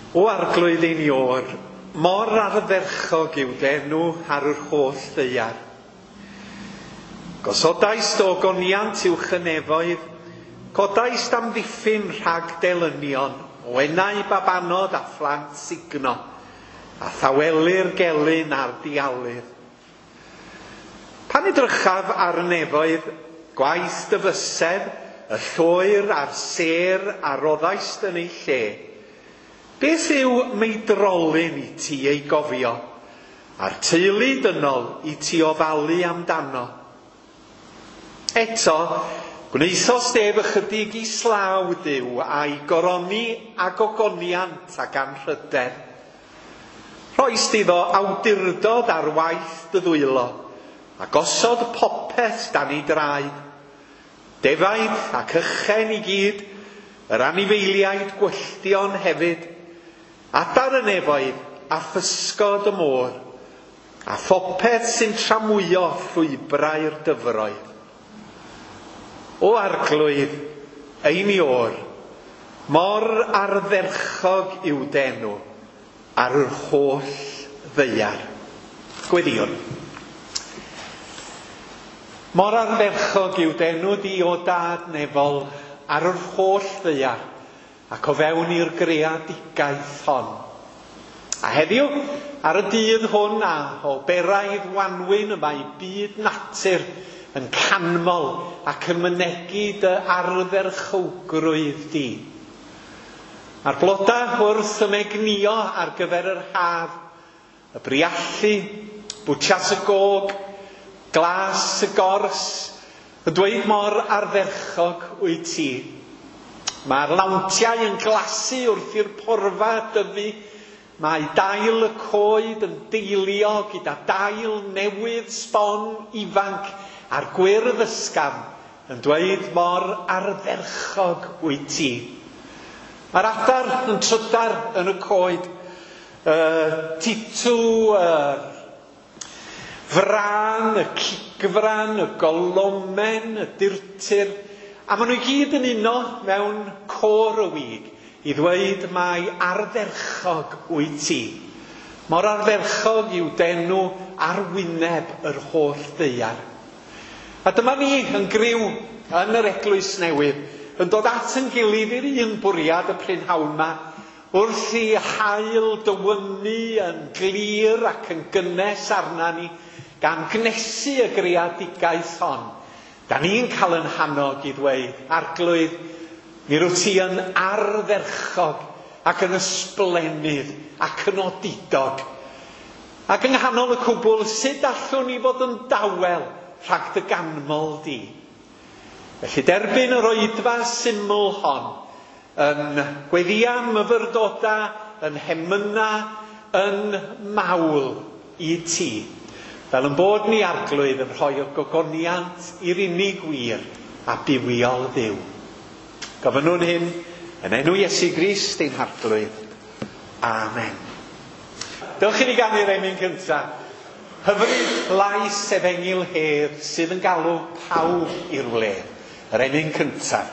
O arglwydd ein ior, mor ardderchog yw denw ar yr holl ddaear. Gosodais dogoniant uwch y nefoedd, codais amddiffyn rhag delynion, o enau babanod a phlant signo, a thawelu'r gelyn a'r dialydd. Pan edrychaf ar nefoedd, gwaith dyfysedd, y llwyr a'r ser a roddais yn ei lle, beth yw meidrolyn i ti ei gofio, a'r teulu dynol i ti ofalu amdano? Eto, gwneithos def ychydig i slaw Duw a'i goroni a gogoniant ac anrhyder. Rhoes iddo awdurdod ar waith dy ddwylo, a gosod popeth dan ei draed. Defaid ac ychen i gyd, yr anifeiliaid gwylltion hefyd, adar y nefoedd a physgod y môr, a phopeth sy'n tramwyo llwybrau'r dyfroedd. O arglwydd ein ior, mor ardderchog yw denw ar yr holl ddaear. Gweddiwn. Mor ardderchog yw denw di o dad nefol ar yr holl ddaear ac o fewn i'r greadigaeth hon. A heddiw, ar y dydd hwn a o beraidd wanwyn yma i byd natur yn canmol ac yn mynegu dy ardderchwgrwydd di. Mae'r bloda wrth ymegnio ar gyfer yr haf, y briallu, bwtsias y gog, glas y gors, yn dweud mor ardderchog wyt ti. Mae'r lawntiau yn glasu wrth i'r porfa dyfu, mae dail y coed yn deilio gyda dail newydd sbon ifanc a'r gwyrdd ysgafn yn dweud mor ardderchog wyt ti. Mae'r adar yn trydar yn y coed, titw, fran, y cigfran, y golomen, y dirtir, a maen nhw gyd yn uno mewn côr y wig i ddweud mae ardderchog wyt ti. Mor ardderchog yw denw arwyneb yr holl ddaear. A dyma ni yn griw yn yr eglwys newydd, yn dod at yn gilydd i'r un bwriad y prynhawn yma, wrth i hael dywynu yn glir ac yn gynnes arna ni, gan gnesu y greadigaeth hon. Da ni'n cael yn hannog i ddweud, arglwydd, mi rwyt ti yn ardderchog ac yn ysblennydd ac yn odidog. Ac yng nghanol y cwbl, sut allwn ni fod yn dawel rhag dy ganmol di? Felly derbyn yr oedfa syml hon, yn gweddia myfyrdoda, yn hemyna, yn mawl i ti, fel yn bod ni arglwydd yn rhoi o gogoniant i'r unig wir a bywiol Dduw. Gofynnwn hyn yn enw Iesu Grist ein harglwydd. Amen. Dewch i ni ganu'r emyn cyntaf. Hyfryd lais Efengil Hedd sydd yn galw pawb i'r wledd. Yr emyn cyntaf.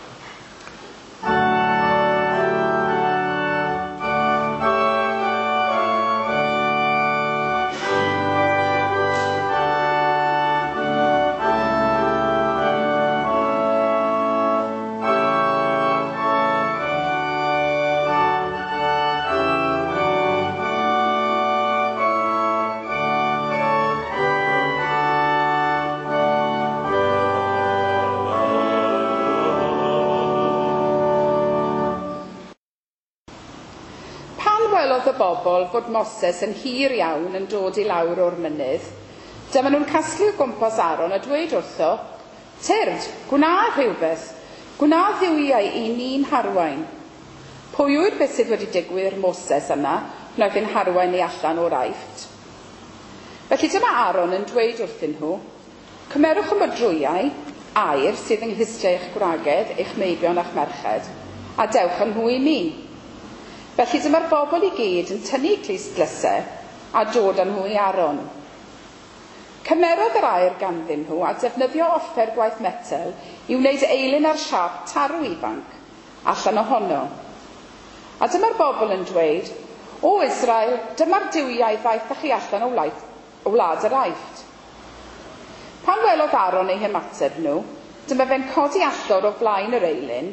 Y bobl fod Moses yn hir iawn yn dod i lawr o'r mynydd, dyma nhw'n casglu o gwmpas Aron a dweud wrtho, Tyrd, gwna rhywbeth, gwna ddiwiau i ni'n harwain. Pwy yw'r beth sydd wedi digwydd i'r Moses yna, wnaeth ein harwain ni allan o'r Aifft? Felly dyma Aron yn dweud wrthyn nhw, cymerwch y modrwyau, air sydd yng nghlustiau eich gwragedd, eich meibion a'ch merched, a dewch yn nhw i mi. Felly dyma'r bobl i gyd yn tynnu clust glysau a dod â nhw i Aron. Cymerodd yr air ganddyn nhw a defnyddio offer gwaith metel i wneud eilyn ar siap tarw ifanc allan ohono. A dyma'r bobl yn dweud, o Israel, dyma'r duwiau ddaeth â chi allan o wlad yr Aifft. Pan welodd Aaron eu hymateb nhw, dyma fe'n codi allor o flaen yr eilyn,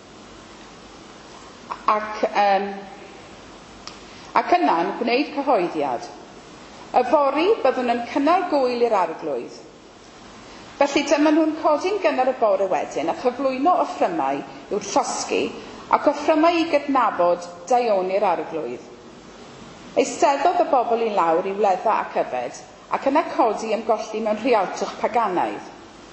ac yna'n gwneud cyhoeddiad. Y fori byddwn yn cynnal gwyl i'r arglwydd. Felly dyma nhw'n codi'n gynnar y bore wedyn a chyflwyno offrymau i'w llosgi ac offrymau i gydnabod daioni'r arglwydd. Eisteddodd y bobl i lawr i wledda ac yfed ac yna codi ymgolli mewn rhialtwch paganaidd.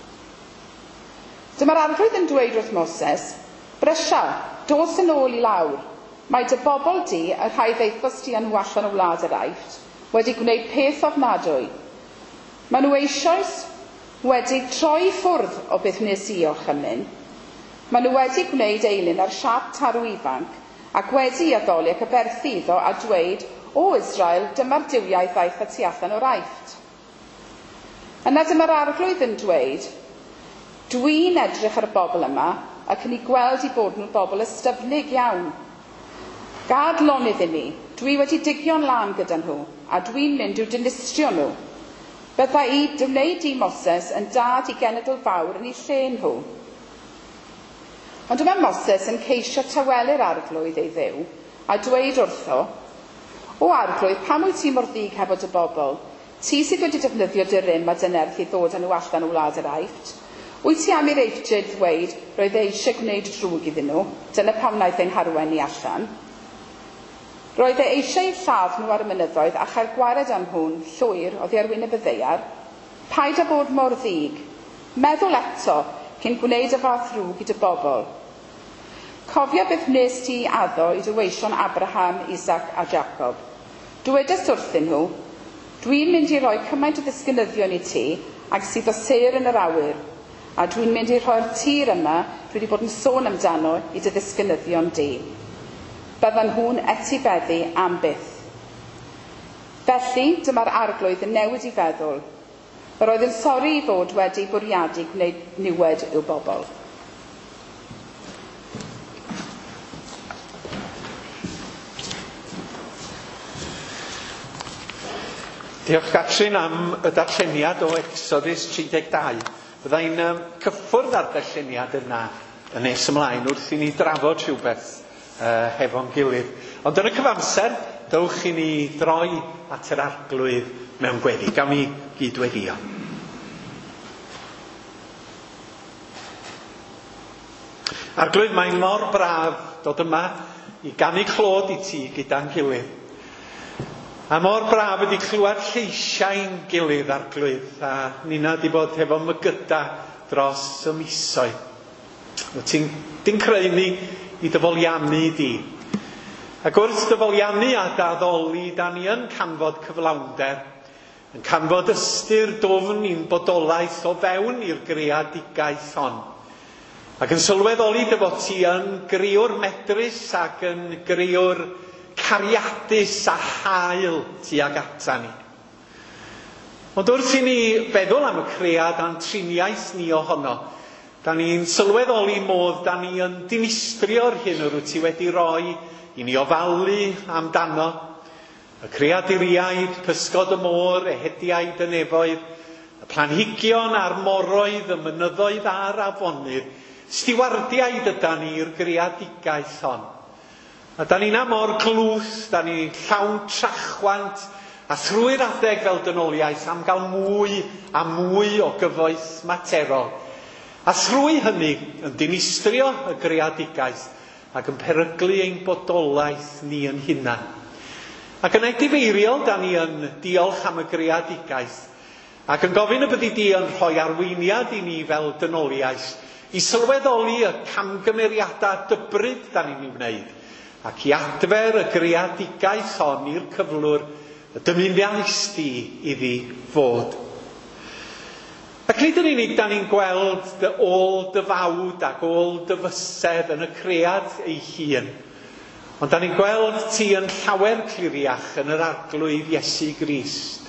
Dyma'r arglwydd yn dweud wrth Moses, Brysha, dos yn ôl i lawr. Mae dy bobl di, y rhai ddeithos ti yn nhw allan o wlad yr Aifft, wedi gwneud peth ofnadwy. Maen nhw eisoes wedi troi ffwrdd o beth nes i o chymyn. Maen nhw wedi gwneud eilyn ar siap tarw ifanc ac wedi addoli ac aberthu iddo a dweud, o Israel, dyma'r duwiau ddaeth a ti allan o'r Aifft. Yna dyma'r arglwydd yn dweud, dwi'n edrych ar y bobl yma ac yn ei gweld i bod nhw'n bobl ystyfnig iawn. Gad lonydd i ni, dwi wedi digio'n lan gyda nhw, a dwi'n mynd i'w dinistrio nhw. Bydda i wneud i Moses yn dad i genedl fawr yn ei lle nhw. Ond yma Moses yn ceisio tawelu'r arglwydd ei dduw, a dweud wrtho, o arglwydd, pam wyt ti mor ddig hebod y bobl? Ti sydd wedi defnyddio dy rym a dynerth i ddod â nhw allan o wlad yr Aifft? Wyt ti am i'r Eiftyd ddweud roedd eisiau gwneud drwg iddyn nhw, dyna pam wnaeth ein harwen ni allan? Roedd eisiau lladd nhw ar y mynyddoedd a chael gwared am hwn llwyr oddi ar wyneb y ddeiar. Paid â bod mor ddig. Meddwl eto cyn gwneud y fath ddrwg i dy bobl. Cofio beth wnes ti addo i dyweision Abraham, Isaac a Jacob. Dywedais wrthyn nhw, dwi'n mynd i roi cymaint o ddisgynyddion i ti ac sydd o sêr yn yr awyr, a dwi'n mynd i rhoi'r tir yma dwi wedi bod yn sôn amdano i dy ddisgynyddion di. Byddan nhw'n etibeddu am byth. Felly, dyma'r arglwydd yn newid i feddwl. Yr oedd yn sori i fod wedi bwriadu gwneud niwed i'w bobl. Diolch Catrin am y darlleniad o Exodus 32. Byddai'n cyffwrdd ar darlleniad yna yn nes ymlaen wrth i ni drafod rhywbeth hefo'n gilydd. Ond yn y cyfamser, dewch i ni droi at yr arglwydd mewn gweddi. Gawn ni gydweddio. Arglwydd, mae'n mor braf dod yma i ganu clod i ti gyda'n gilydd. A mor braf ydi clywed lleisiau'n gilydd, arglwydd, a nina di bod hefo mygyda dros y misoedd. Ti'n creu ni i dyfoliannu di. Ac wrth dyfoliannu a daddoli, da ni yn canfod cyflawnder, yn canfod ystyr dwfn i'n bodolaeth o fewn i'r greadigaeth hon. Ac yn sylweddoli dy fod ti yn griwr medrus ac yn griwr cariadus a hael tuag ata ni. Ond wrth i ni feddwl am y cread a'n triniaeth ni ohono, da ni'n sylweddoli modd da ni yn dinistrio'r hyn o'r wyt ti wedi roi i ni ofalu amdano. Y creaduriaid, pysgod y môr, ehediaid y nefoedd, y planhigion a'r moroedd, y mynyddoedd a'r afonydd, stiwardiaid yda ni'r greadigaeth hon. A da ni'n mor glwth, da ni'n llawn trachwant a thrwy'r adeg fel dynoliaeth am gael mwy a mwy o gyfoeth materol. A thrwy hynny yn dinistrio y greadigaeth ac yn peryglu ein bodolaeth ni yn hunan. Ac yn etifeiriol, da ni yn diolch am y greadigaeth ac yn gofyn y byddi di yn rhoi arweiniad i ni fel dynoliaeth i sylweddoli y camgymeriadau dybryd da ni'n ei wneud ac i adfer y greadigaeth hon i'r cyflwr y dymuniais di iddi fod. Ac nid yn unig da ni'n gweld dy ôl dy fawd ac ôl dy fysedd yn y cread ei hun, ond da ni'n gweld ti yn llawer cliriach yn yr arglwydd Iesu Grist.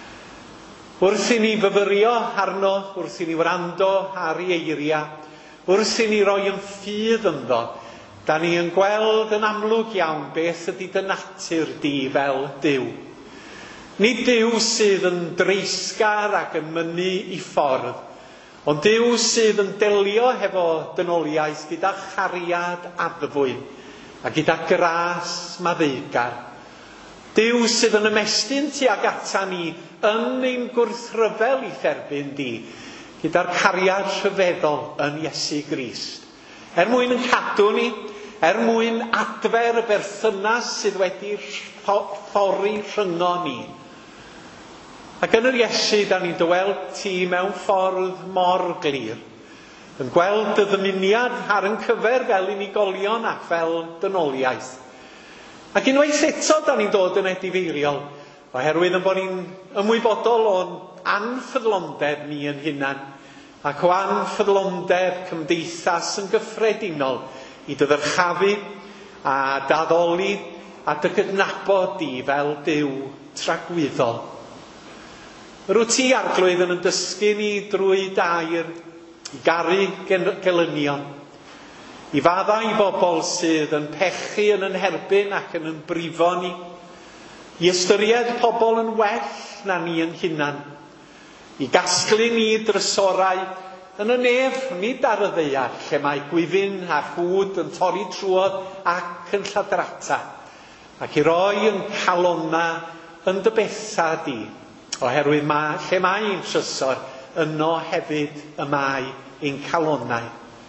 Wrth i ni fyfyrio arno, wrth i ni wrando ar ei eiria, wrth i ni roi yn ffydd ynddo, Da ni yn gweld yn amlwg iawn beth ydy dy natur di fel Duw. Nid Duw sydd yn dreisgar ac yn mynnu I ffordd, ond Duw sydd yn delio hefo dynoliaeth gyda chariad addfwyn a gyda gras maddeugar. Duw sydd yn ymestyn tuag ata ni yn ein gwrthryfel I therbyn di, gyda'r cariad rhyfeddol yn Iesu Grist. Mwyn yn cadw ni, mwyn adfer y berthynas sydd wedi ffori rhyngo ni. Ac yn yr Iesu, da ni'n dyweld ti mewn ffordd mor glir, yn gweld y ddymuniad ar yn cyfer fel unigolion ac fel dynoliaeth. Ac unwaith eto da ni'n dod yn edifeiriol, oherwydd yn bod ni'n ymwybodol o'n anffyddlondeb ni yn hunan, ac o anffyddlondeb cymdeithas yn gyffredinol I dy ddyrchafu a daddoli a dy gydnabod di fel Duw tragwyddol. Rwyt ti arglwydd yn dysgu ni drwy dair I garu gelynion, I faddau bobl sydd yn pechu yn yn herbyn ac yn brifo ni, I ystyried pobl yn well na ni yn hunan, I gasglu ni drysorau yn y nef, nid ar y ddeiar, lle mae gwifyn a chwd yn torri trwodd ac yn lladrata, ac I roi yn calonna yn dy betha di, oherwydd lle mae ein trysor, yno hefyd y mae ein calonnau.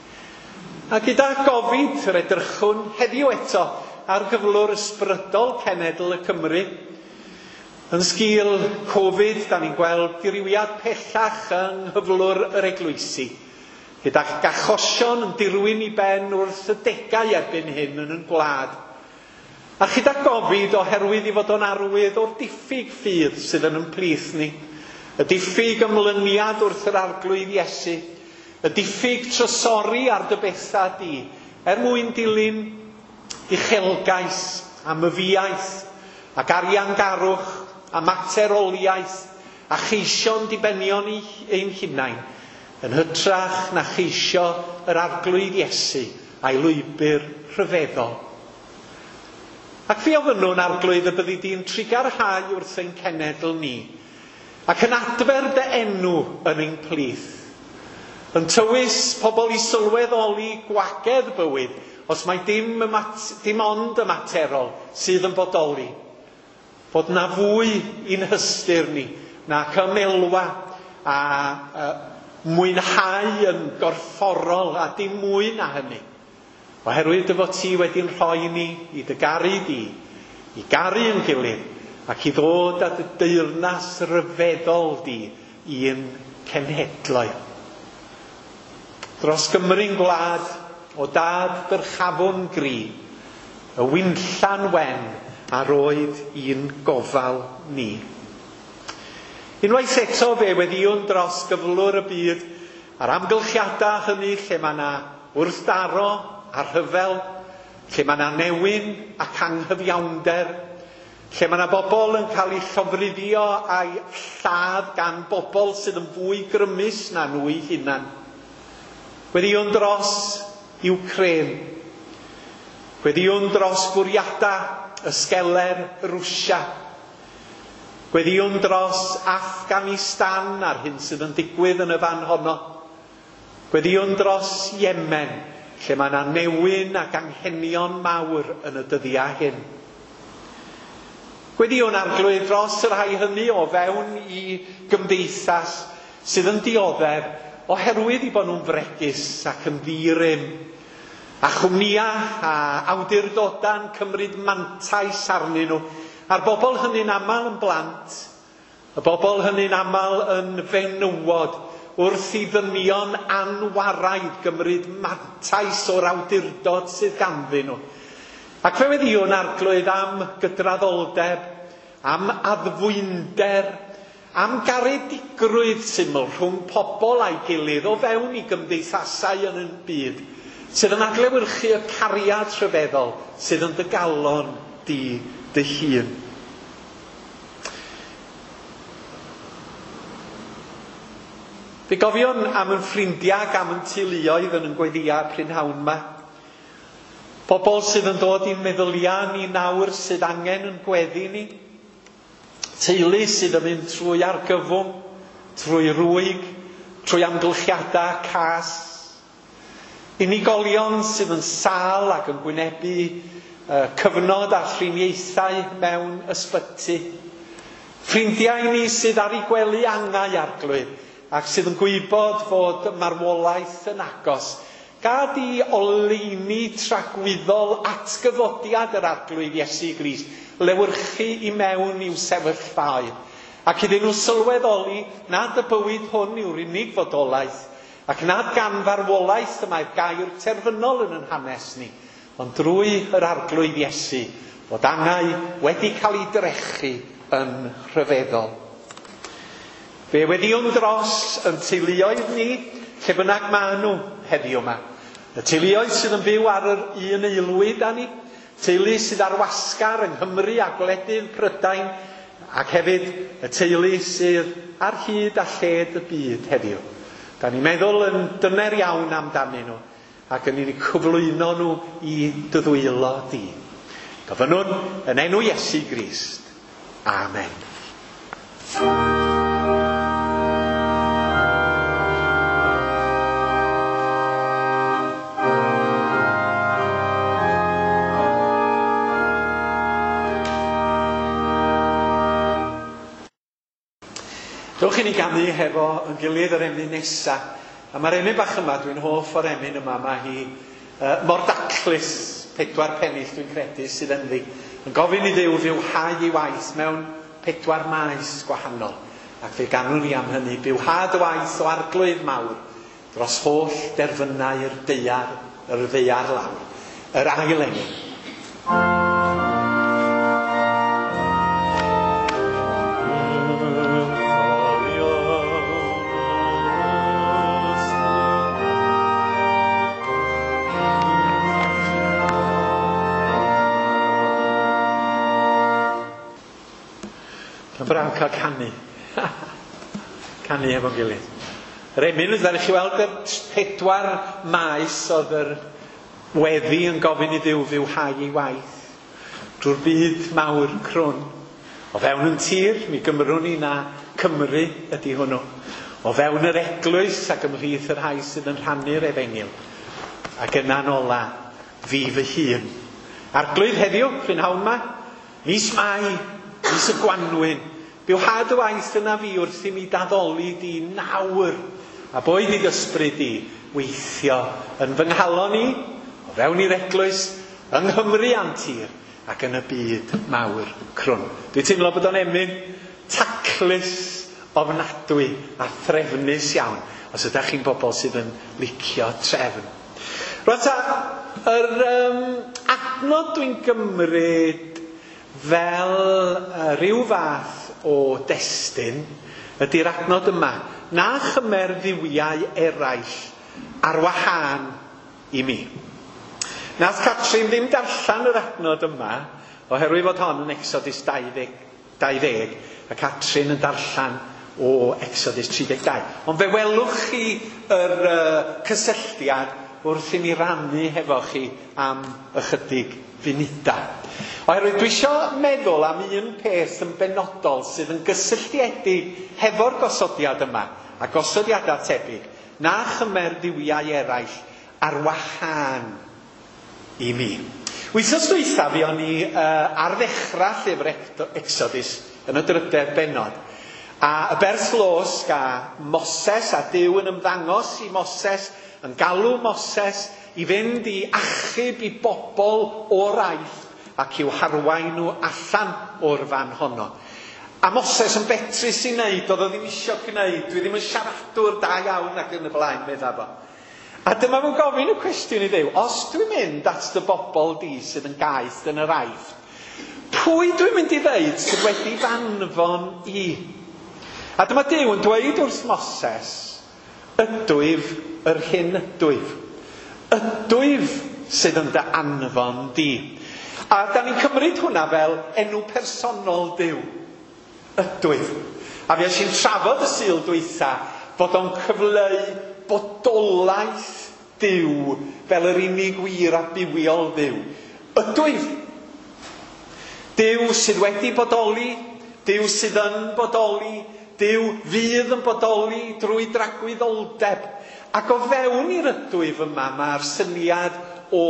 A gyda gofid yr edrychwn heddiw eto ar gyflwr ysbrydol cenedl y Cymru, yn sgil Covid, da ni'n gweld diriwiad pellach yng nghyflwr yr eglwysi, gyda gachosion yn dirwyn I ben wrth y degau erbyn hyn yn gwlad. A gyda gofid oherwydd I fod o'n arwydd o'r diffyg ffydd sydd yn plith ni, y diffyg ymlyniad wrth yr arglwydd Iesu, y diffyg trysori ar dy betha di, mwyn dilyn uchelgais a myfiaeth, ac ariangarwch a materoliaeth, a cheision dibenion ein hunain, yn hytrach na cheisio yr arglwydd Iesu a'i lwybr rhyfeddol. Ac fi ofynnw'n arglwydd y byddi di'n trigarhau wrth ein cenedl ni, ac yn adfer dy enw yn ein plith, yn tywys pobl I sylweddoli gwagedd bywyd, os mae dim ond y materol sydd yn bodoli, bod na fwy i'n hystyr ni, nac ymelwa a mwynhau yn gorfforol a dim mwy na hynny. Oherwydd dy fod ti wedi'n rhoi ni I dy garu di, I garu yn gilydd, ac I ddod at y deyrnas ryfeddol di i'n cenhedloedd. Dros Gymru'n gwlad o dad byrchafwn gri, y wynllan wen a roedd i'n gofal ni. Unwaith eto fe weddiwn dros gyflwr y byd a'r amgylchiadau hynny lle mae yna wrthdaro a rhyfel, lle mae yna newyn ac anghyfiawnder, lle mae yna bobl yn cael eu llofruddio a'i lladd gan bobl sydd yn fwy grymus na nhw eu hunan. Gweddiwn dros Ukraine, gweddiwn dros bwriadau ysgeler Rwsia, gweddiwn dros Afghanistan a'r hyn sydd yn digwydd yn y fan honno, gweddiwn dros Yemen, lle mae yna newyn ac anghenion mawr yn y dyddiau hyn. Gweddiwn arglwydd dros y rhai hynny o fewn I gymdeithas sydd yn dioddef oherwydd I bod nhw'n fregus ac yn ddirym, a chwmnia a awdurdodau'n cymryd mantais arnyn nhw, a'r bobl hynny'n aml yn blant, y bobl hynny'n aml yn fenywod, wrth I ddynion anwaraidd gymryd mantais o'r awdurdod sydd ganddyn nhw. Ac fe weddiwn arglwydd am gydraddoldeb, am addfwynder, am garedigrwydd syml rhwng pobl a'i gilydd o fewn I gymdeithasau yn y byd, sydd yn adlewyrchu y cariad rhyfeddol sydd yn dy galon di dy hun. Fe gofion am yn ffrindiau ac am yn teuluoedd yn gweddia prynhawn yma. Bobl sydd yn dod i'n meddyliau ni nawr sydd angen yn gweddi ni. Teulu sydd yn mynd trwy argyfwng, trwy rwyg, trwy amgylchiadau cas. Unigolion sydd yn sâl ac yn gwynebu cyfnod a thriniaethau mewn ysbyty. Ffrindiau ni sydd ar ei gwely angau arglwydd ac sydd yn gwybod fod marwolaeth yn agos. Gad i oleuni tragwyddol atgyfodiad yr arglwydd Iesu Grist lewyrchu i mewn i'w sefyllfaoedd, ac iddyn nhw sylweddoli nad y bywyd hwn yw'r unig fodolaeth, ac nad gan farwolaeth y mae'r gair terfynol yn yn hanes ni, ond drwy yr arglwydd Iesu fod angau wedi cael ei drechu yn rhyfeddol. Fe wedi'n dros yn teuluoedd ni, lle bynnag maen nhw heddiw yma. Y teuluoedd sydd yn byw ar yr un aelwyd â ni, teulu sydd ar wasgar yng Nghymru a gwledydd Prydain, ac hefyd y teulu sydd ar hyd a lled y byd heddiw. Da ni'n meddwl yn dyner iawn amdanyn nhw, ac yn ei cyflwyno nhw i dy di. Gofynnwn yn enw Iesu Grist. Amen. Dewch i ni ganu hefo yn gilydd yr emyn nesaf. A mae'r emyn bach yma, dwi'n hoff o'r emyn yma, mae hi mor daclus, 4 pennill dwi'n credu sydd yn ddi. Yn gofyn i Dduw fywhau ei waith mewn 4 maes gwahanol. Ac fe ganwn ni am hynny, bywhad y waith o arglwydd mawr dros holl derfynau'r ddeiar lawr. Yr ail emyn. Braw cael canu. Canu efo'n gilydd. Yr emyn ydych chi weld y 4 maes oedd yr weddi yn gofyn i Dduw fywhau ei waith drwy'r byd mawr crwn. O fewn yn tir, mi gymrwn ni na Cymru ydy hwnnw. O fewn yr eglwys ac ymhlith yr rhai sydd yn rhannu'r efengil. Ac yna'n ola, fi fy hun. Arglwydd heddiw, prynhawn yma, mis Mai, mis y Gwanwyn. Bywhad y waith yna fi wrth i mi daddoli di nawr, a boed i ysbryd di weithio yn fy nghalon ni, o fewn i'r eglwys, yng Nghymru a'n tir, ac yn y byd mawr crwn. Dwi'n teimlo bod o'n emyn taclus, ofnadwy a threfnus iawn, os ydych chi'n bobl sydd yn licio trefn. Rwy'n yr adnod dwi'n gymryd fel rhyw fath o destun ydy'r adnod yma. Na chymer ddiwiau eraill ar wahân i mi. Nath Catrin ddim darllan yr adnod yma oherwydd fod hon yn Exodus 20, a Catrin yn darllan o Exodus 32. Ond fe welwch chi yr cysylltiad wrth i mi rannu hefo chi am ychydig funudau. Oherwydd dwi eisiau meddwl am un peth yn benodol sydd yn gysylltiedig hefo'r gosodiad yma a gosodiadau tebyg, na chymer ddiwiau eraill ar wahân i mi. Wythnos dwytha fi o'n i ar ddechrau llyfr Exodus yn y 3 bennod. A y berthlos ga Moses a Duw yn ymddangos i Moses, yn galw Moses i fynd i achub i bobl o'r aeth ac i'w harwain nhw allan o'r fan honno. A Moses yn betrus i wneud, oedd o ddim isio gwneud, dwi ddim yn siaradwr da iawn ac yn y blaen, medda fo. A dyma fo'n gofyn y cwestiwn i Dduw, os dwi'n mynd at dy bobl di sydd yn gaeth yn yr aeth, pwy dwi'n mynd i ddeud sydd wedi fanfon i? A dyma Duw yn dweud wrth Moses, ydwyf yr hyn ydwyf. Ydwyf sydd yn dy anfon di. A da ni'n cymryd hwnna fel enw personol Duw. Ydwyf. A fi eisiau'n trafod y Sul dwytha fod o'n cyfleu bodolaeth Duw fel yr unig wir a bywiol Dduw. Ydw i. Duw sydd wedi bodoli, Duw sydd yn bodoli, Duw fydd yn bodoli drwy dragwyddoldeb. Ac o fewn i'r ydwyf yma, mae'r syniad o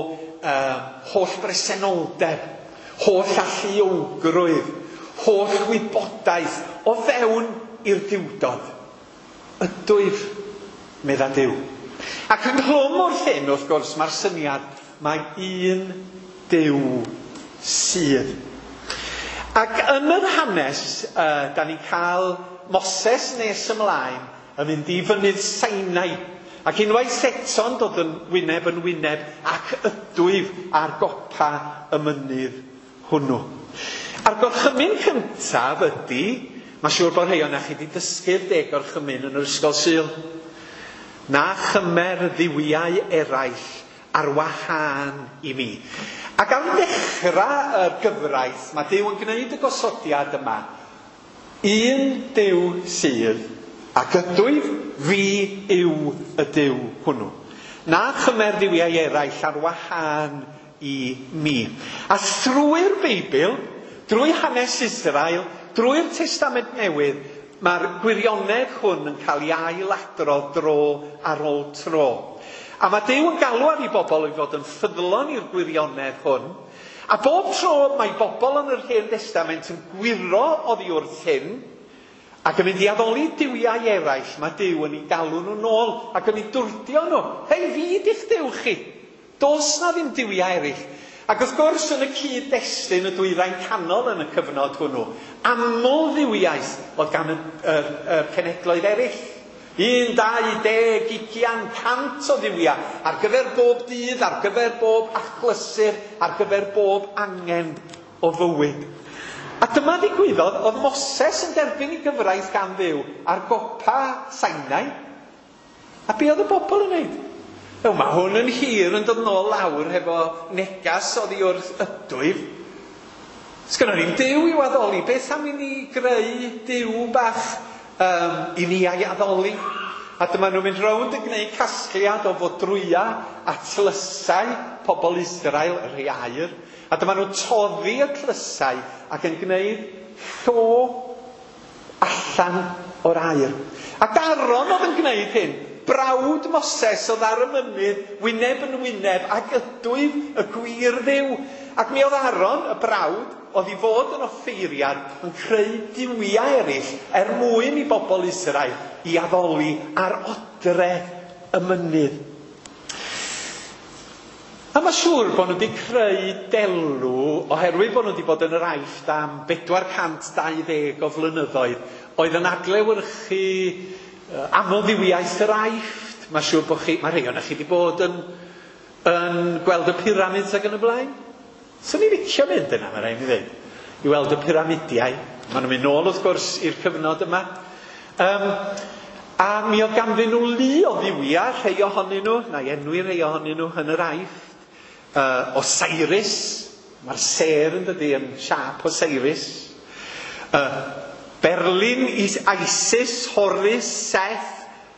holl bresenoldeb, holl alluogrwydd, holl wybodaeth o fewn i'r diwdod. Ydwyf, medda Duw. Ac yn hlwm o'r hyn, wrth gwrs, mae'r syniad, mae un Duw sydd. Ac yn yr hanes, da ni'n cael Moses nes ymlaen yn mynd i fynydd Sinai. Ac unwaith eto'n dod yn wyneb ac ydwyf ar gopa y mynydd hwnnw. A'r gorchymyn cyntaf ydy, mae'n siŵr bod rhai o'na chi wedi dysgu'r 10 gorchymyn yn yr ysgol Sul. Na chymer ddiwiau eraill ar wahân i mi. Ac ar ddechrau y gyfraith, mae Duw yn gwneud y gosodiad yma. Un Duw sydd, ac ydwyf fi yw y Duw hwnnw. Na chymer ddiwiau eraill ar wahân i mi. A thrwy'r Beibl, drwy hanes Israel, drwy'r Testament Newydd, mae'r gwirionedd hwn yn cael ei ailadrodd dro ar ôl tro. A mae Duw yn galw ar ei bobl i fod yn ffyddlon i'r gwirionedd hwn. A bob tro mae bobl yn yr Hen Testament yn gwiro oddi wrth hyn, ac yn mynd i addoli duwiau eraill, mae Duw yn ei galw nhw nôl ac yn ei dwrdio nhw. Hei, fi di'ch Duw chi. Does na ddim duwiau eraill. Ac wrth gwrs yn y cyd-destun y dwyrain canol yn y cyfnod hwnnw, aml dduwiaeth oedd gan y cenedloedd eraill. 1, 2, 10, 20, 100 o dduwiau ar gyfer bob dydd, ar gyfer bob achlysur, ar gyfer bob angen o fywyd. A dyma ddigwyddodd, oedd Moses yn derbyn ei gyfraith gan Dduw ar gopa Sinai. A be oedd y bobl yn gwneud? Mae hwn yn hir yn dod nôl lawr hefo negas oddi wrth ydwyf. Sgynnon ni'n Duw i'w addoli. Beth am i ni greu Duw bach i ni ai addoli? A dyma nhw'n mynd rownd yn gwneud casgliad o fodrwya a tlysau pobl Israel, yr rhai air. A dyma nhw'n toddi y tlysau ac yn gwneud llo allan o'r air. Ac Aaron oedd yn gwneud hyn. Brawd Moses oedd ar y mynydd, wyneb yn wyneb, ac ydwyf y gwir Dduw. Ac mi oedd Aaron, y brawd, oedd i fod yn offeiriad yn creu duwiau eraill mwyn i bobl Israel i addoli ar odre y mynydd. A mae siŵr bod nhw wedi creu delw oherwydd bod nhw wedi bod yn yr Aifft am 420 o flynyddoedd oedd yn adlewyrchu aml ddiwiaeth yr Aifft. Mae siŵr bod mae rhai o'na chi wedi bod yn gweld y pyramids ac yn y blaen. So ni licio mynd yna, mae rhaid i ddweud, i weld y pyramidiau. Mae nhw'n mynd nôl wrth gwrs i'r cyfnod yma. A mi oedd ganddyn nhw lu o ddiwiau, rhai ohonyn nhw, na enwi rhai ohonyn nhw yn yr Aifft, Osiris, mae'r ser yn dydi yn siap Osiris, Berlin, Isis, Horus, Seth,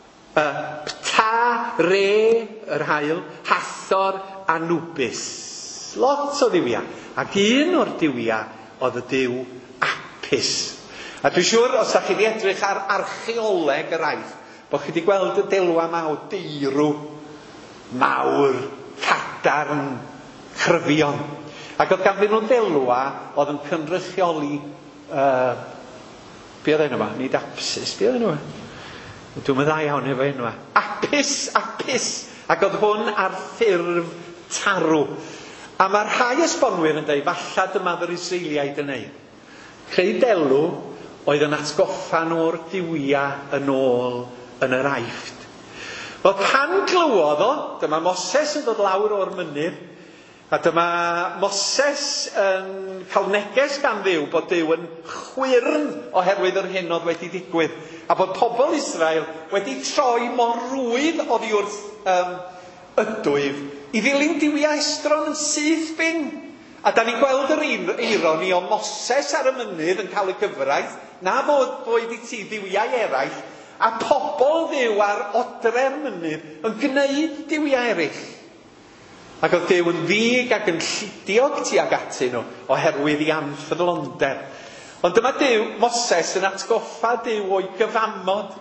Ptah, Re, yr hael, Hathor, Anubis. Lot o ddiwiau. Ac un o'r diwiau oedd y Duw Apis. A dwi'n siŵr, os da chi wedi edrych ar archeoleg yr Aifft, bod chi wedi gweld y delwa mawr deirw, mawr, cadarn, cryfion. Ac oedd ganddyn nhw'n delwa oedd yn cynrychioli be oedd enw yma? Nid Apsis, be oedd enw yma? Dwi'n meddwl iawn efo enw yma. Apis. Ac oedd hwn ar ffurf tarw. A mae'r rhai esbonwyr yn dweud, falla dyma yr Israeliaid yn neud. Creu delw oedd yn atgoffa nhw'r diwiau yn ôl yn yr Aifft. Wel, pan glywodd o, dyma Moses yn dod lawr o'r mynydd, a dyma Moses yn cael neges gan Dduw bod Duw yn chwyrn oherwydd yr hyn oedd wedi digwydd, a bod pobl Israel wedi troi mor rwydd oddi wrth ydwyf i ddilyn diwiau estron yn syth bin. A da ni'n gweld yr eironi o Moses ar y mynydd yn cael y gyfraith, na fod i ti ddiwiau eraill, A pobl Dduw ar odre'r mynydd yn gwneud diwiau eraill. Ac oedd Duw yn ddig ac yn lludiog tuag atyn nhw oherwydd ei anffyddlondeb. Ond dyma Moses yn atgoffa Duw o'i gyfamod.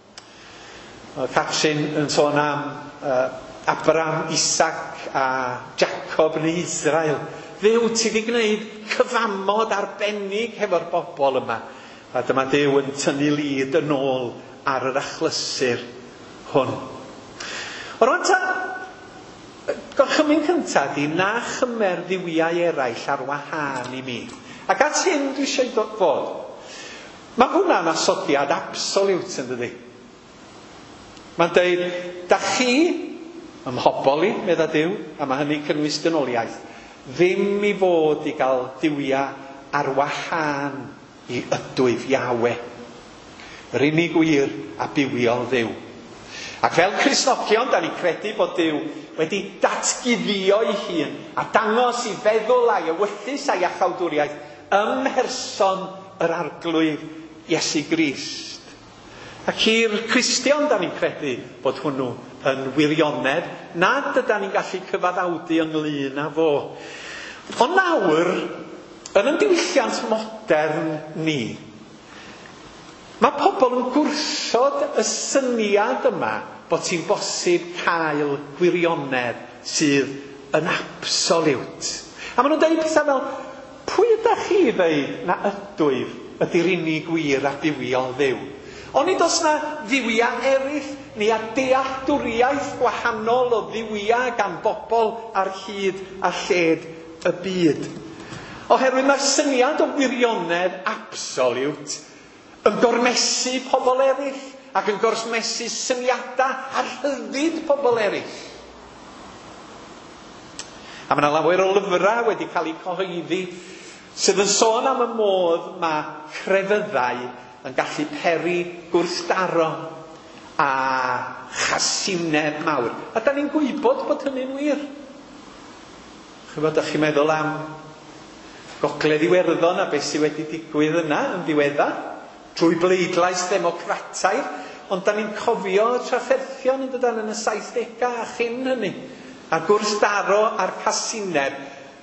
Catrin yn sôn am Abraham, Isaac a Jacob yn Israel. Dduw, ti wedi gwneud cyfamod arbennig hefo'r bobl yma. A dyma Duw yn tynnu lid yn ôl ar yr achlysur hwn. O rwan ta, gorchymyn cyntaf di na chymer ddiwiau eraill ar wahân i mi. Ac at hyn dwi eisiau dod fod. Mae hwnna'n asodiad absolute yn dydi. Mae'n dweud, da chi, ym mhobol i, medda Duw, a mae hynny cynnwys dynoliaeth, ddim i fod i gael diwiau ar wahân i ydwyf Iawe. Yr unig wir a bywiol Dduw. Ac fel Cristnogion, da ni credu bod Duw wedi datguddio ei hun a dangos i feddwl a'i ewyllus a'i achawdwriaeth ymherson yr arglwydd Iesu Grist. Ac i'r Cristion, da ni'n credu bod hwnnw yn wirionedd, nad ydym ni'n gallu cyfaddawdu ynglyn â fo. Ond nawr, yn y diwylliant modern ni, mae pobl yn gwrthod y syniad yma bod ti'n bosib cael gwirionedd sydd yn absolute. A maen nhw'n dweud pethau fel, pwy ydych chi dweud na ydwyf ydy'r unig wir a bywiol Dduw? Ond nid oes na ddiwiau eraill neu a dealltwriaeth gwahanol o ddiwiau gan bobl ar hyd a lled y byd. Oherwydd mae'r syniad o wirionedd absolute yn gormesu pobl eraill ac yn gormesu syniadau ar rhyddid pobl eraill. A mae yna lawer o lyfrau wedi cael eu cyhoeddi sydd yn sôn am y modd mae crefyddau yn gallu peri gwrthdaro a chasineb mawr. A da ni'n gwybod bod hynny'n wir. Ydych chi'n meddwl am Gogledd Iwerddon a beth sydd wedi digwydd yna yn ddiweddar drwy bleidlais ddemocrataidd, ond da ni'n cofio trafferthion yn dydan yn y 70au a chyn hynny, a gwrthdaro a'r casineb.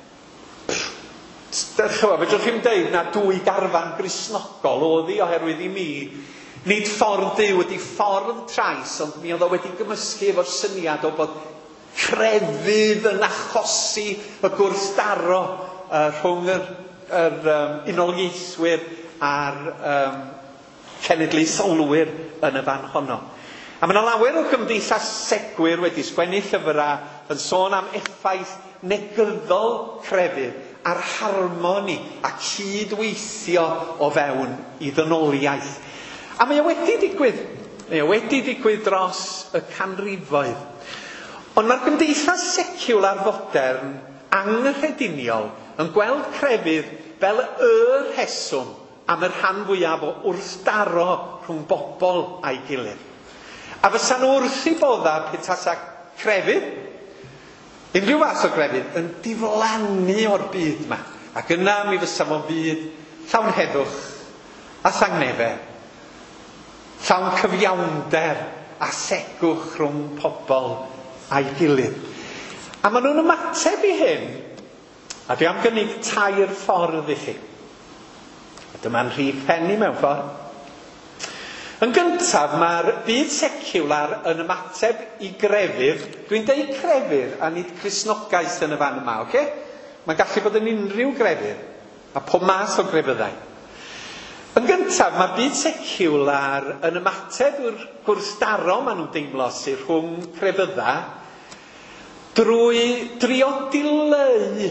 Fedrwch chi'n deud na dwy garfan Gristnogol oedd hi oherwydd i mi, nid ffordd Duw ydi ffordd trais, ond mi oedd o wedi gymysgu efo'r syniad o bod crefydd yn achosi y gwrthdaro rhwng yr unoliaethwyr a'r cenedlaetholwyr yn y fan honno. A mae yna lawer o gymdeithasegwyr wedi sgwennu llyfrau yn sôn am effaith negyddol crefydd a'r harmoni a cydweithio o fewn i ddynoliaeth. A mae o wedi digwydd. Mae o wedi digwydd dros y canrifoedd. Ond mae'r gymdeithas seciwlar fodern anghyffrediniol yn gweld crefydd fel y rheswm am yr rhan fwyaf o wrthdaro rhwng bobl a'i gilydd. A fysa'n wrth i bodda petasa crefydd, unrhyw fath o grefydd, yn diflannu o'r byd yma. Ac yna mi fysa fo'n byd llawn heddwch a thangnefau, llawn cyfiawnder a segwch rhwng pobl a'i gilydd. A maen nhw'n ymateb i hyn, a dwi am gynnig 3 ffordd i chi. A dyma'n rhif penni mewn ffordd. Yn gyntaf, mae'r byd seciwlar yn ymateb i grefydd. Dwi'n deud crefydd a nid Cristnogaeth yn y fan yma, oce? Mae'n gallu bod yn unrhyw grefydd, a pob math o grefyddau. Yn gyntaf, mae byd seciwlar yn ymateb i'r gwrthdaro maen nhw'n deimlo sydd rhwng crefyddau drwy drio dileu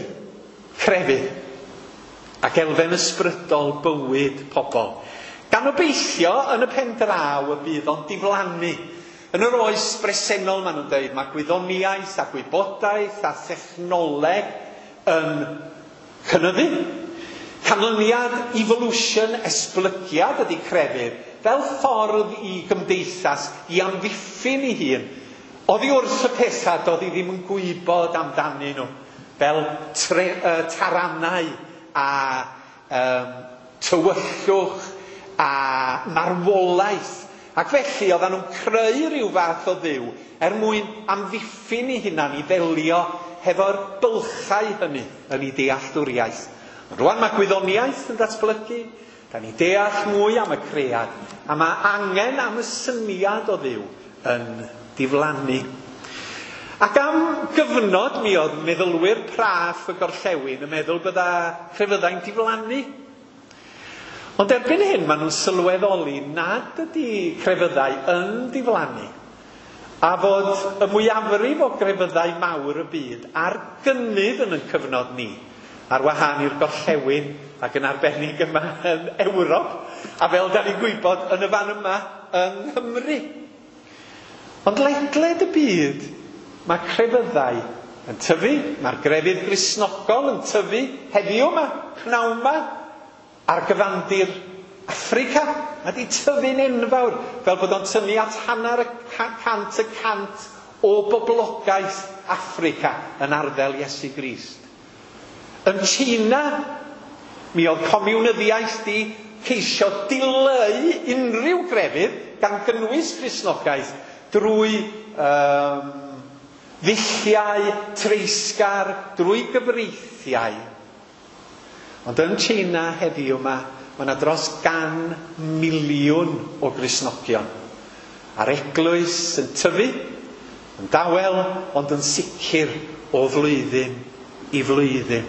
crefydd ac elfen ysbrydol bywyd pobl. Gan obeithio yn y pen draw y bydd o'n diflannu. Yn yr oes bresennol maen nhw'n dweud, mae gwyddoniaeth a gwybodaeth a thechnoleg yn cynyddu. Canlyniad evolution, esblygiad ydy crefydd fel ffordd i gymdeithas i amddiffyn ei hun. Oddi wrth y pethau doedd hi ddim yn gwybod amdanyn nhw fel taranau a tywyllwch a marwolaeth Ac felly oedden nhw'n creu rhyw fath o dduw mwyn amddiffyn eu hunan i ddelio hefo'r bylchau hynny yn ei dealltwriaeth. Rwan mae gwyddoniaeth yn datblygu, da ni deall mwy am y cread, a mae angen am y syniad o dduw yn diflannu. Ac am gyfnod mi oedd meddylwyr praff y gorllewin yn meddwl bydda crefyddau'n diflannu. Ond erbyn hyn maen nhw'n sylweddoli nad ydy crefyddau yn diflannu, a fod y mwyafrif o grefyddau mawr y byd ar gynnydd yn y cyfnod ni, ar wahân i'r gorllewin ac yn arbennig yma yn Ewrop, a fel da ni'n gwybod yn y fan yma yng Nghymru. Ond ledled y byd, mae crefyddau yn tyfu, mae'r grefydd Gristnogol yn tyfu heddiw yma, pnawn yma, ar gyfandir Affrica, mae di tyfu'n enfawr, fel bod o'n tynnu at hanner y cant o boblogaeth Affrica yn arddel Iesu Grist. Yn Tsieina, mi oedd comiwnyddiaeth di ceisio dileu unrhyw grefydd gan gynnwys Gristnogaeth drwy ddulliau, treisgar, drwy gyfreithiau. Ond yn Tsieina heddiw yma, mae yna dros 100,000,000 o Gristnogion. A'r eglwys yn tyfu, yn dawel, ond yn sicr o flwyddyn i flwyddyn.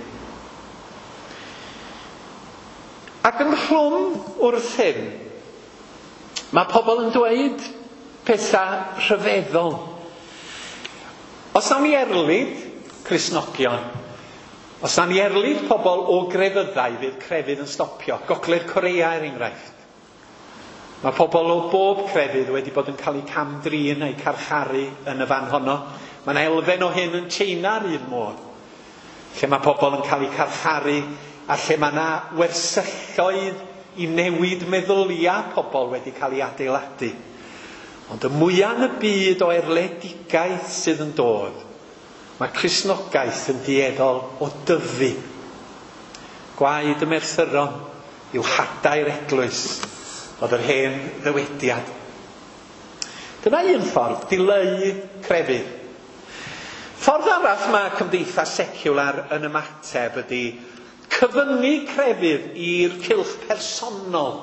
Ac yn rhwng wrth hyn, mae pobl yn dweud pethau rhyfeddol. Os nawn ni erlyd Cristnogion, os nawn ni erlyd pobl o grefyddau fydd crefydd yn stopio. Gogledd Corea enghraifft. Mae pobl o bob crefydd wedi bod yn cael eu camdrin neu carcharu yn y fan honno. Mae yna elfen o hyn yn Tsieina ar un modd, lle mae pobl yn cael eu carcharu a lle mae yna wersylloedd i newid meddylia pobl wedi cael eu adeiladu. Ond y mwyaf yn y byd o erledigaeth sydd yn dod, mae Cristnogaeth yn dueddol o dyfu. Gwaed y Merthyron yw hadau'r eglwys oedd yr hen ddywediad. Dyna un ffordd, dileu crefydd. Ffordd arall mae cymdeithas seciwlar yn ymateb ydy cyfyngu crefydd i'r cylch personol.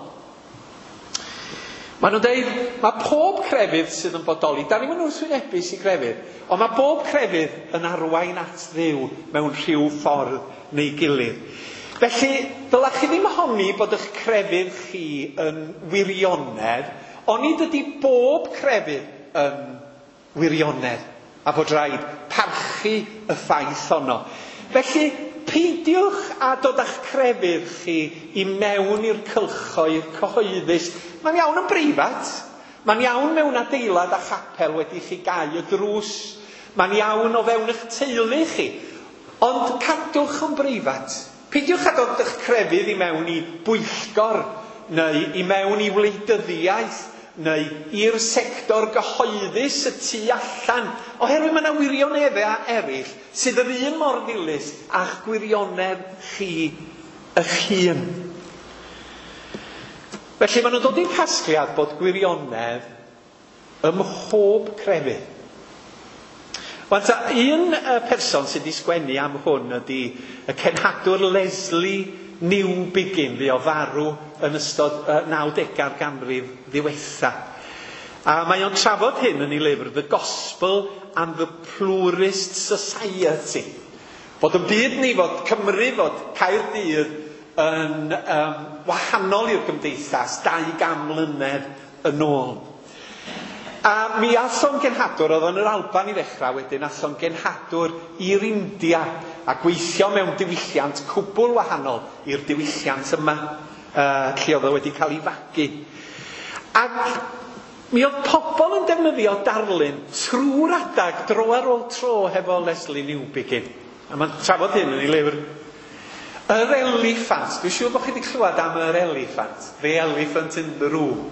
Maen nhw'n dweud, mae pob crefydd sydd yn bodoli, da ni'n mynd wrthwynebus i grefydd, ond mae bob crefydd yn arwain at Dduw mewn rhyw ffordd neu gilydd. Felly, dylech chi ddim honni bod eich crefydd chi yn wirionedd, ond nid ydy bob crefydd yn wirionedd, a bod rhaid parchu y ffaith honno. Felly, peidiwch a dod â'ch crefydd chi i mewn i'r cylchoedd cyhoeddus. Mae'n iawn yn breifat. Mae'n iawn mewn adeilad a chapel wedi chi gau y drws. Mae'n iawn o fewn eich teulu chi. Ond cadwch yn breifat. Peidiwch a dod eich crefydd i mewn i bwyllgor, neu i mewn i wleidyddiaeth, neu i'r sector gyhoeddus y tu allan, oherwydd mae yna wirioneddau eraill sydd yr un mor ddilys a'ch gwirionedd chi eich hun. Felly maen nhw'n dod i'n casgliad bod gwirionedd ym mhob crefydd. Wanta, un person sydd wedi sgwennu am hwn ydy y cenhadwr Leslie Newbigin, fe o farw yn ystod 90a'r ganrif ddiwetha. A mae o'n trafod hyn yn ei lyfr The Gospel and the Pluralist Society. Bod yn byd ni, fod Cymru, fod Caerdydd yn wahanol i'r gymdeithas 200 mlynedd yn ôl. A mi athon genhadwr, oedd yn yr Alban i ddechrau wedyn, athon genhadwr i'r India a gweithio mewn diwylliant cwbl wahanol i'r diwylliant yma, lle oedd wedi cael ei fagu. Ac mi oedd pobl yn defnyddio darlun trwy'r adag dro ar ôl tro hefo Leslie Newbigin. A mae'n trafod hyn yn ei lyfr. Yr Elephant, dwi'n siŵr bod chi wedi clywed am yr Elephant, The Elephant in the Room.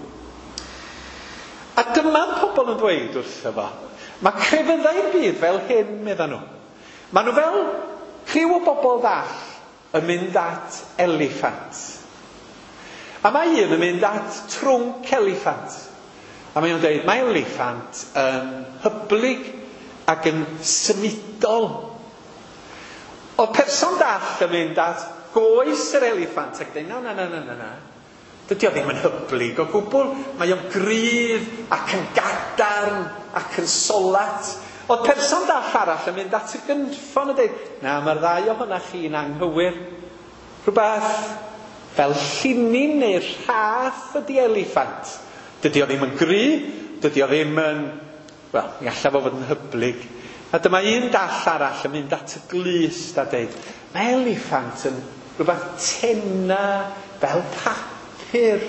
A dyma pobl yn dweud wrtho fo, mae crefyddau'r byd fel hyn, meddan nhw. Maen nhw fel criw o bobl ddall yn mynd at eliffant. A mae un yn mynd at trwnc eliffant. A mae nhw'n dweud, mae eliffant yn hyblyg ac yn symudol. Oedd person dall yn mynd at goes yr eliffant ac dweud, na. Dydy o ddim yn hyblyg o gwbl. Mae o'n gryf ac yn gadarn ac yn solat. Oedd person dall arall yn mynd at y gynffon a dweud, na, mae'r ddau ohonoch chi'n anghywir. Rhywbeth fel llinyn neu rhaff ydi eliffant. Dydy o ddim yn gry, dydy o ddim yn, wel, mi alla fod yn hyblyg. A dyma un dall arall yn mynd at y glust a dweud, mae eliffant yn rhywbeth tenna fel papur.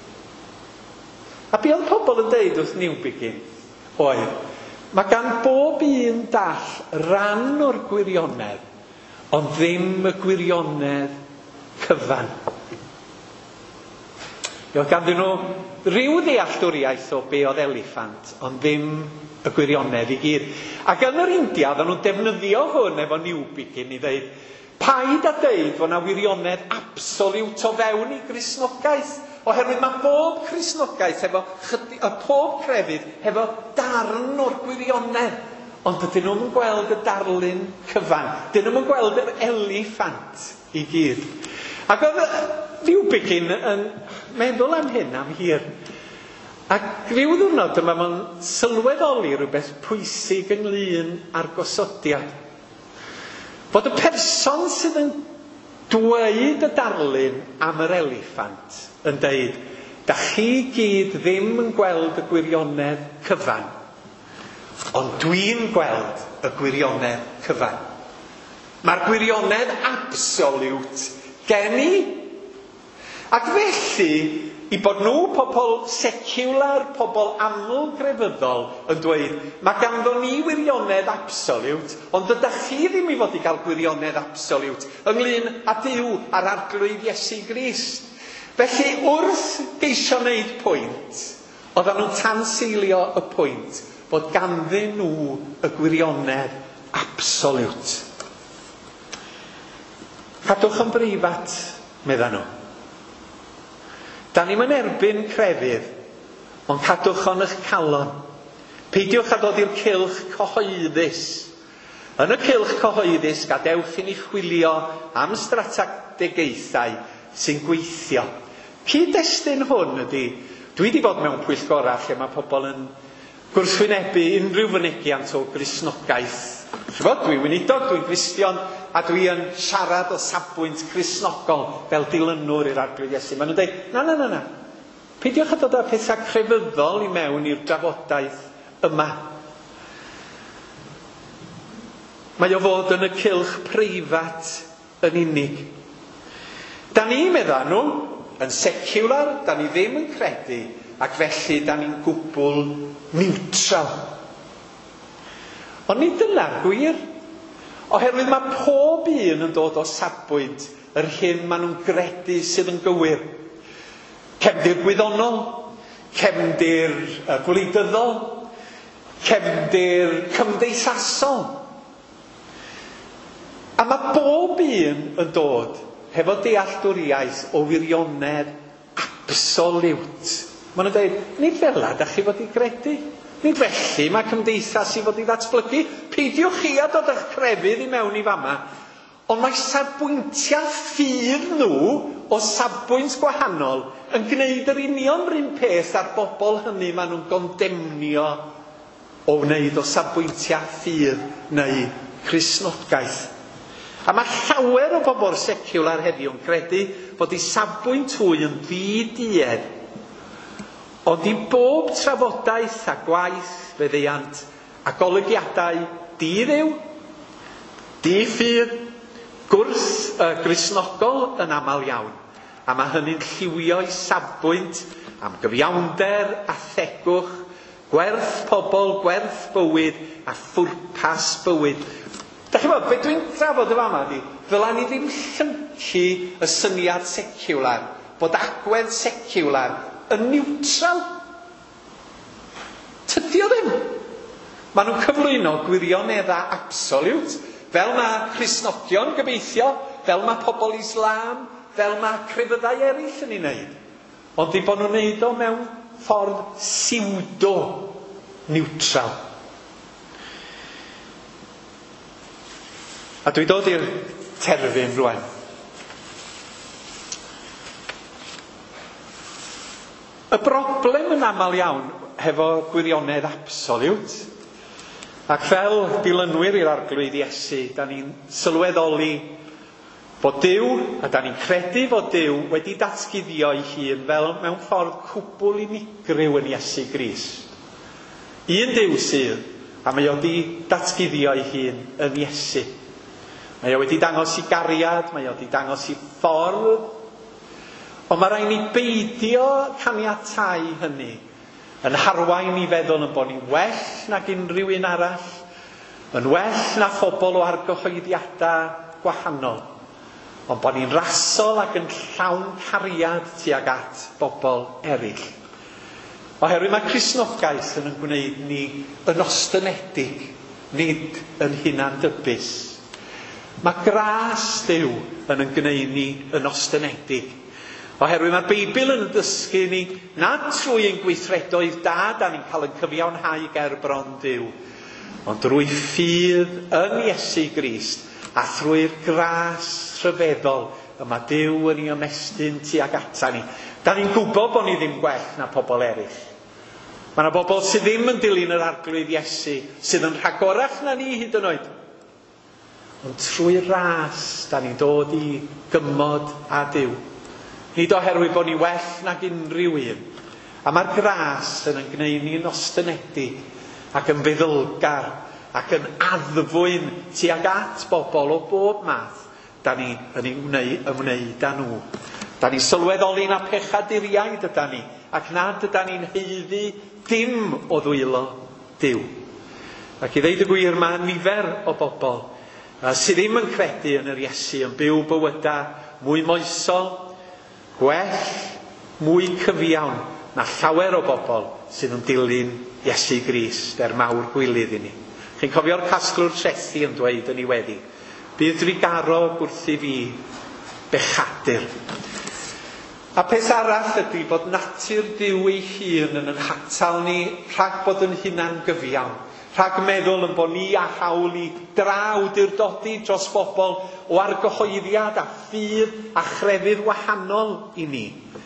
A be oedd pobl yn dweud wrth New Begin? Oedd, mae gan bob un dall ran o'r gwirionedd, ond ddim y gwirionedd cyfan. Oedd ganddyn nhw ryw ddealltwriaeth o be oedd eliffant, ond ddim y gwirionedd i gyd. Ac yn yr India, oedden nhw'n defnyddio hwn efo New Begin i ddeud, paid a deud fod yna wirionedd absoliwt o fewn i Gristnogaeth, oherwydd mae bob Cristnogaeth pob crefydd hefo darn o'r gwirionedd, ond dydyn nhw'n gweld y darlun cyfan, dydyn nhw'n gweld yr eliffant i gyd. Ac oedd New Begin yn meddwl am hyn am hir. Ac ryw ddiwrnod yma mae'n sylweddoli rhywbeth pwysig ynglyn â'r gosodiad. Bod y person sydd yn dweud y darlun am yr eliffant yn deud, da chi gyd ddim yn gweld y gwirionedd cyfan, ond dwi'n gweld y gwirionedd cyfan. Mae'r gwirionedd absoliwt gen i. Ac felly, i bod nhw pobl seciwlar, pobl aml grefyddol yn dweud, mae ganddo ni wirionedd absoliwt, ond ydych chi ddim i fod i gael gwirionedd absoliwt ynglyn â Duw a'r arglwydd Iesu Grist. Felly, wrth geisio wneud pwynt, oedden nhw'n tanseilio y pwynt bod ganddyn nhw y gwirionedd absoliwt. Cadwch yn breifat, meddan nhw. Da ni'n yn erbyn crefydd, ond cadwch o'n eich calon. Peidiwch a dod i'r cylch cyhoeddus. Yn y cylch cyhoeddus, gadewch i ni chwilio am strategaethau sy'n gweithio. Cyd-destun hwn ydy, dwi wedi bod mewn pwyllgorau lle mae pobl yn gwrthwynebu unrhyw fynegiant o Gristnogaeth. Dwi'n weinidog, dwi'n Gristion, a dwi yn siarad o safbwynt Cristnogol fel dilynwr i'r arglwydd Iesu. Maen nhw'n dweud, na. Peidiwch a dod â pethau crefyddol i mewn i'r drafodaeth yma. Mae o fod yn y cylch preifat yn unig. Da ni, meddan nhw, yn seciwlar, da ni ddim yn credu, ac felly da ni'n gwbl niwtral. Ond nid dyna'r gwir, oherwydd mae pob un yn dod o safbwynt yr hyn maen nhw'n gredu sydd yn gywir. Cefndir gwyddonol, cefndir gwleidyddol, cefndir cymdeithasol. A mae bob un yn dod hefo dealltwriaeth o wirionedd absoliwt. Maen nhw'n dweud, nid fel la, da chi fod i gredu. Nid felly mae cymdeithas i fod i ddatblygu. Peidiwch chi a dod eich crefydd i mewn i fama. Ond mae safbwyntiau ffydd nhw o safbwynt gwahanol yn gwneud yr union rhan peth a'r bobl hynny maen nhw'n gondemnio o wneud o safbwyntiau ffydd neu Cristnogaeth. A mae llawer o bobl seciwlar heddiw yn credu bod ei safbwynt hwy yn ddi-died. Ond i bob trafodaeth a gwaith feddiant a golygiadau di-ddew, di-ffydd, gwrs Gristnogol yn aml iawn. A mae hynny'n lliwio i safbwynt am gyfiawnder a thegwch, gwerth pobl, gwerth bywyd a phwrpas bywyd. Da chi bod, beth dwi'n trafod y fama di, ddyla ni ddim llyncu y syniad seciwlar, bod agwedd seciwlar yn niwtral. Tydi o ddim. Maen nhw'n cyflwyno gwirioneddau absoliwt, fel mae Cristnogion gobeithio, fel mae pobl Islam, fel mae crefyddau eraill yn ei wneud. Ond di bod nhw'n wneud o mewn ffordd siwdo-niwtral. A dwi'n dod i'r terfyn rwan. Y broblem yn aml iawn hefo gwirionedd absoliwt, ac fel dilynwyr i'r arglwydd Iesu, da ni'n sylweddoli bod Duw, a da ni'n credu fod Duw wedi datguddio ei hun fel mewn ffordd cwbl unigryw yn Iesu Grist. Un Duw sydd, a mae o wedi datguddio ei hun yn Iesu. Mae o wedi dangos i gariad, mae o wedi dangos i ffordd, ond mae rhaid ni beidio caniatáu hynny yn harwain i feddwl yn bod ni'n well nag unrhyw un arall, yn well na phobl o argyhoeddiadau gwahanol, ond bod ni'n rasol ac yn llawn cariad tuag at bobl eraill. Oherwydd mae Cristnogaeth yn gwneud ni yn ostyngedig, nid yn hunandybus. Mae gras Duw yn gwneud ni yn ostyngedig. Oherwydd mae'r Beibl yn dysgu ni nad trwy ein gweithredoedd da da ni'n cael yn cyfiawnhau ger bron Duw, ond drwy ffydd yn Iesu Grist a trwy'r gras rhyfeddol y mae Duw yn ei ymestyn tuag ata ni. Da ni'n gwybod bod ni ddim gwell na pobl eraill. Mae yna bobl sydd ddim yn dilyn yr arglwydd Iesu, sydd yn rhagorach na ni hyd yn oed. Ond trwy'r ras da ni'n dod i gymod a Duw. Nid oherwydd bod ni well nag unrhyw un. A mae'r gras yn gwneud ni'n ostyngedig ac yn feddylgar ac yn addfwyn tuag at bobl o bob math da ni yn ymwneud â nhw. Da ni'n sylweddoli na pechaduriaid yda ni, ac nad yda ni'n heiddi dim o ddwylo Duw. Ac i ddeud y gwir, mae nifer o bobl sydd ddim yn credu yn yr Iesu yn byw bywydau mwy moesol, gwell, mwy cyfiawn na llawer o bobl sydd yn dilyn Iesu Grist mawr gwylydd i ni. Chi'n cofio'r casglwr trethi yn dweud yn ei weddi, bydd drigarog wrth i fi bechadur. A peth arall ydy bod natur Duw ei hun yn hatal ni rhag bod yn hunan gyfiawn, rhag meddwl yn bod ni a hawl i drawdurdodi dros bobl o argyhoeddiad a ffydd a chrefydd wahanol i ni.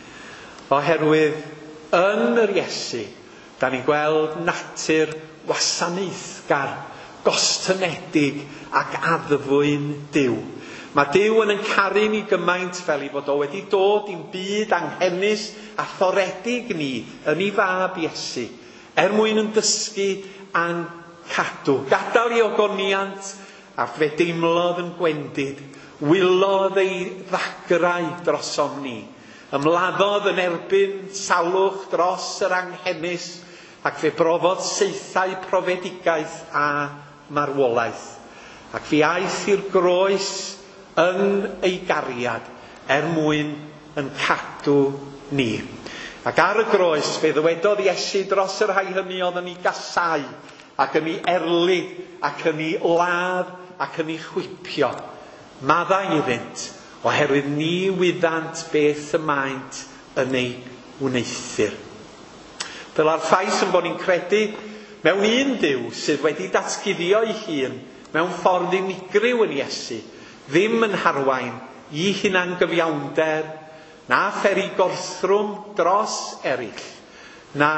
Oherwydd yn yr Iesu, da ni'n gweld natur wasanaethgar, gostynedig ac addfwyn Duw. Mae Duw yn caru ni gymaint fel i fod o wedi dod i'n byd anghennus a thoredig ni yn ei fab Iesu, mwyn yn dysgu a'n cadw. Gadael i ogoniant a fe deimlodd yn gwendid, wylodd ei ddagrau drosom ni, ymladdodd yn erbyn salwch dros yr anghennus, ac fe brofodd saethau profedigaeth a marwolaeth. Ac fe aeth i'r groes yn ei gariad mwyn yn cadw ni. Ac ar y groes fe ddywedodd Iesu dros yr rhai hynny oedd yn ei gasau, ac yn ei erlyd, ac yn ei ladd, ac yn ei chwipio. Maddau iddynt, oherwydd ni wyddant beth y maent yn ei wneithir. Fel ar ffaith yn bod ni'n credu mewn un Duw sydd wedi datguddio ei hun mewn ffordd unigryw yn Iesu, ddim yn harwain i hunan gyfiawnder, na pheri gorthrwm dros eraill, na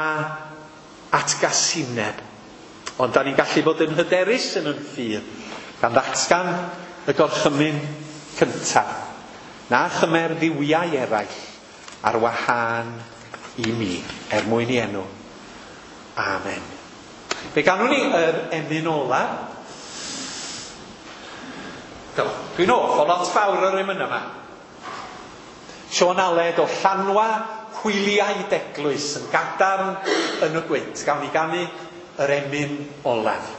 atgasineb. Ond da ni'n gallu bod yn hyderus yn yn ffydd, gan ddatgan y gorchymyn cyntaf, na chymer ddiwiau eraill ar wahân i mi, mwyn i enw. Amen. Fe ganwn ni yr emyn ola. Dwi'n off o lot fawr yr emyn yma. Sion Aled o Llanwa Hwyliau Eglwys yn gadarn yn y gwynt. Gawn ni ganu yr emyn olaf.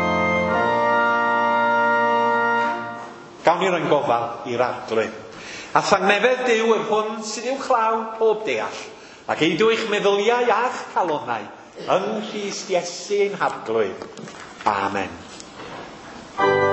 Gawn ni roi'n gofal i'r arglwydd. A thangnefedd Duw yr hwn sydd i'w chlaw pob deall, ac eidw eich meddyliau a'ch calonnau yng Nghrist Iesu ein Harglwydd. Amen.